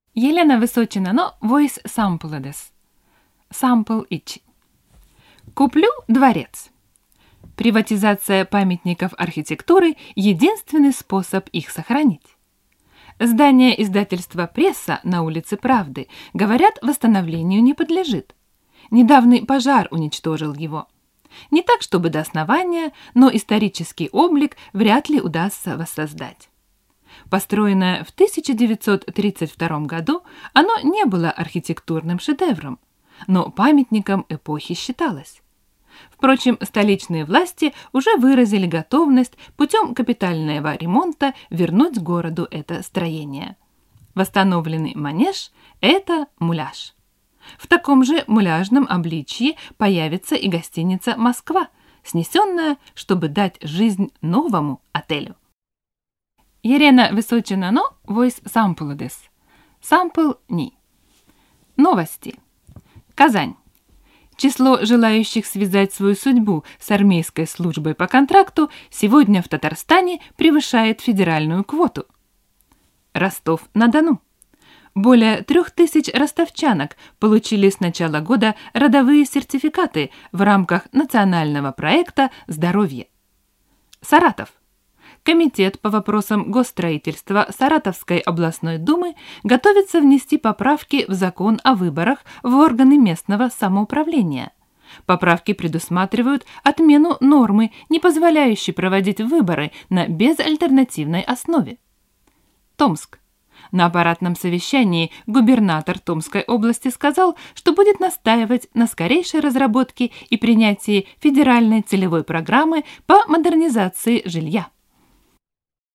Елена Высочина, но voice sampleです. Sample 1. Куплю дворец. Приватизация памятников архитектуры – единственный способ их сохранить. Здание издательства «Пресса» на улице Правды, говорят, восстановлению не подлежит. Недавний пожар уничтожил его. Не так, чтобы до основания, но исторический облик вряд ли удастся воссоздать. Построенное в 1932 году, оно не было архитектурным шедевром, но памятником эпохи считалось. Впрочем, столичные власти уже выразили готовность путем капитального ремонта вернуть городу это строение. Восстановленный манеж – это муляж. В таком же муляжном обличье появится и гостиница «Москва», снесенная, чтобы дать жизнь новому отелю. Елена Высочина, но voice sample です. Sample 2. Новости. Казань. Число желающих связать свою судьбу с армейской службой по контракту сегодня в Татарстане превышает федеральную квоту. Ростов-на-Дону. Более 3000 ростовчанок получили с начала года родовые сертификаты в рамках национального проекта «Здоровье». Саратов. Комитет по вопросам госстроительства Саратовской областной думы готовится внести поправки в закон о выборах в органы местного самоуправления. Поправки предусматривают отмену нормы, не позволяющей проводить выборы на безальтернативной основе. Томск. На аппаратном совещании губернатор Томской области сказал, что будет настаивать на скорейшей разработке и принятии федеральной целевой программы по модернизации жилья.